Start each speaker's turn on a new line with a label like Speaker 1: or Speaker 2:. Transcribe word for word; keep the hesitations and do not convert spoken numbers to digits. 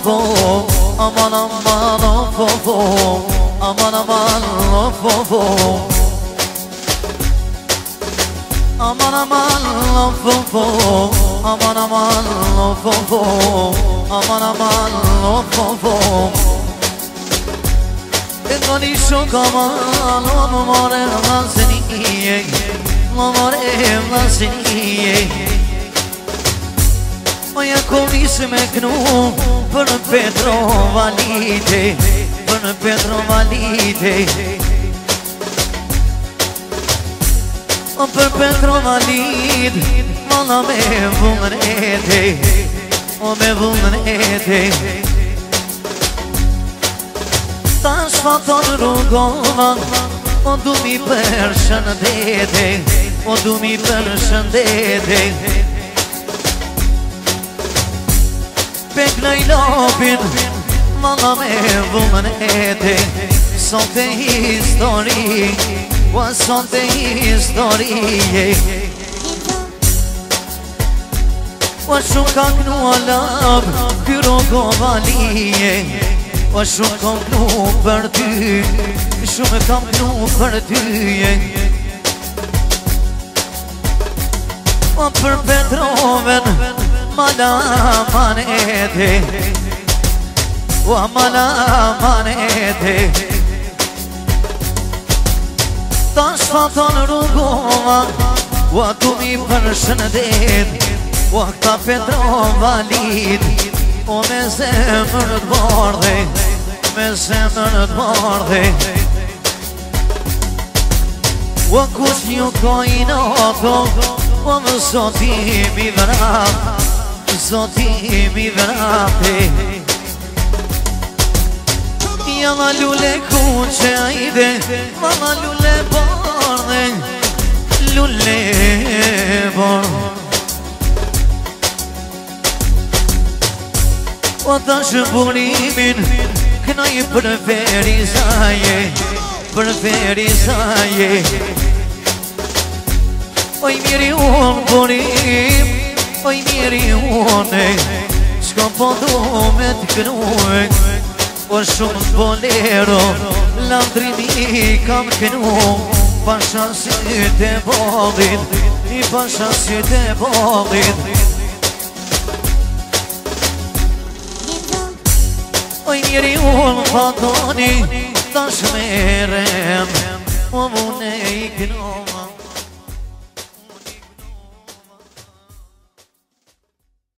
Speaker 1: of oh, aman aman of oh, aman aman of oh, aman aman of oh, aman aman of oh, aman aman of oh. Engani shokaman amore lasniye, amore lasniye. Oja konis me knu për Petro Valite, për Petro Valite. O për Petro Valite, malla me vullën ete, o me vullën ete. Ta shfaton rrugova, o du mi për shëndete, o du mi për shëndete. Pek në i lopin, malla me vullën ete. Sot e histori, wa sot e historie. Wa shumë ka knu alab, kyro govalije. Wa shumë kam knu për ty, shumë kam knu për ty. Wa për Petroven, mala manete, wa mala manete. Ta shfaton rrugova, wa du mi për shëndet, wa këta Petro Valit. O me zemër të bardhe, me zemër të bardhe. O kush një kojnë ato, o më zotim i vrap, zotim i vrape. Jalla lule kuqe ajde, mama lule bardhe, lule bardhe. O ta shëmburimin, këna i përferi zaje, përferi zaje. Oj miri unë burim, oj miri unë, s'ka po du me t'kënue. O shumë bolero, landrini kam kënu, pasha sytë e bodit, i pasha sytë e bodit. Oj njeri unë patoni, tash merem, o mune i kënu.